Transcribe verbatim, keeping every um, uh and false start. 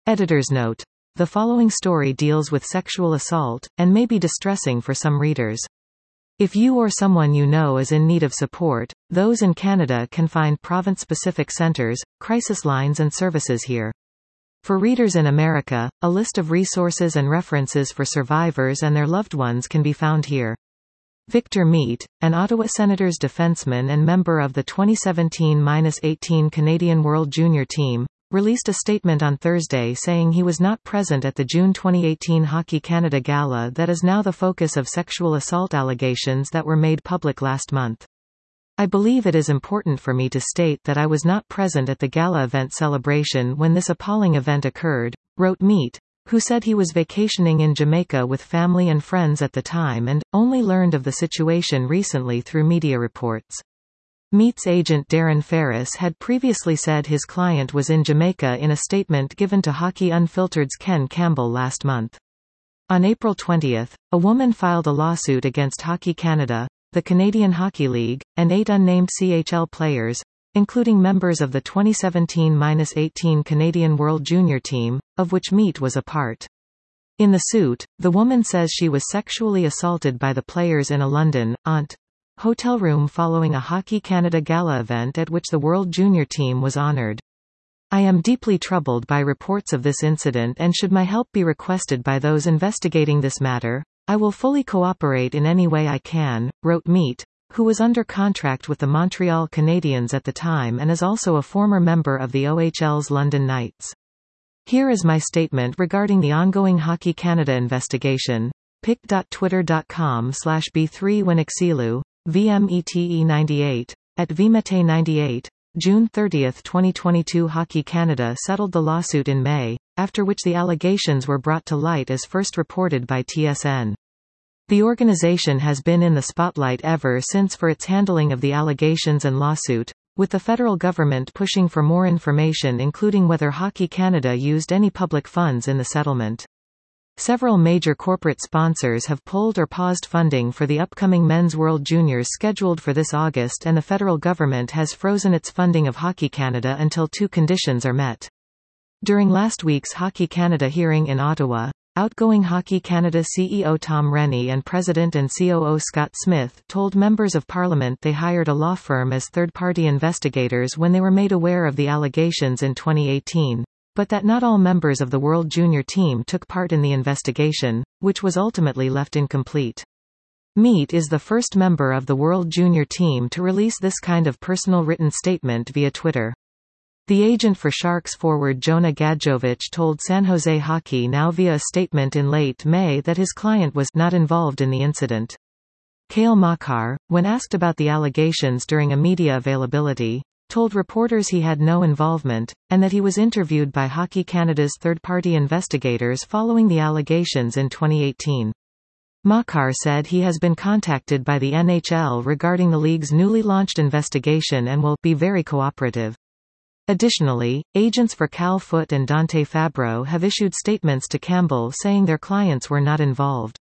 Editor's note. The following story deals with sexual assault, and may be distressing for some readers. If you or someone you know is in need of support, those in Canada can find province-specific centres, crisis lines and services here. For readers in America, a list of resources and references for survivors and their loved ones can be found here. Victor Meat, an Ottawa Senators defenseman and member of the twenty seventeen eighteen Canadian World Junior Team, released a statement on Thursday saying he was not present at the June twenty eighteen Hockey Canada Gala that is now the focus of sexual assault allegations that were made public last month. I believe it is important for me to state that I was not present at the gala event celebration when this appalling event occurred, wrote Meat, who said he was vacationing in Jamaica with family and friends at the time and only learned of the situation recently through media reports. Meat's agent Darren Ferris had previously said his client was in Jamaica in a statement given to Hockey Unfiltered's Ken Campbell last month. On April twentieth, a woman filed a lawsuit against Hockey Canada, the Canadian Hockey League, and eight unnamed C H L players, including members of the twenty seventeen eighteen Canadian World Junior Team, of which Meat was a part. In the suit, the woman says she was sexually assaulted by the players in a London, Aunt, hotel room following a Hockey Canada gala event at which the World Junior Team was honoured. I am deeply troubled by reports of this incident and should my help be requested by those investigating this matter, I will fully cooperate in any way I can, wrote Meat, who was under contract with the Montreal Canadiens at the time and is also a former member of the O H L's London Knights. Here is my statement regarding the ongoing Hockey Canada investigation. pic dot twitter dot com slash b three Winixilu, V M E T E ninety-eight, at Vimete ninety-eight, June thirtieth twenty twenty-two Hockey Canada settled the lawsuit in May, after which the allegations were brought to light as first reported by T S N. The organization has been in the spotlight ever since for its handling of the allegations and lawsuit, with the federal government pushing for more information including whether Hockey Canada used any public funds in the settlement. Several major corporate sponsors have pulled or paused funding for the upcoming Men's World Juniors scheduled for this August, and the federal government has frozen its funding of Hockey Canada until two conditions are met. During last week's Hockey Canada hearing in Ottawa, outgoing Hockey Canada C E O Tom Rennie and President and C O O Scott Smith told members of Parliament they hired a law firm as third-party investigators when they were made aware of the allegations in twenty eighteen. But that not all members of the World Junior Team took part in the investigation, which was ultimately left incomplete. Meat is the first member of the World Junior Team to release this kind of personal written statement via Twitter. The agent for Sharks forward Jonah Gadjovic told San Jose Hockey Now via a statement in late May that his client was not involved in the incident. Cale Makar, when asked about the allegations during a media availability, told reporters he had no involvement, and that he was interviewed by Hockey Canada's third-party investigators following the allegations in twenty eighteen. Makar said he has been contacted by the N H L regarding the league's newly launched investigation and will be very cooperative. Additionally, agents for Cal Foote and Dante Fabro have issued statements to Campbell saying their clients were not involved.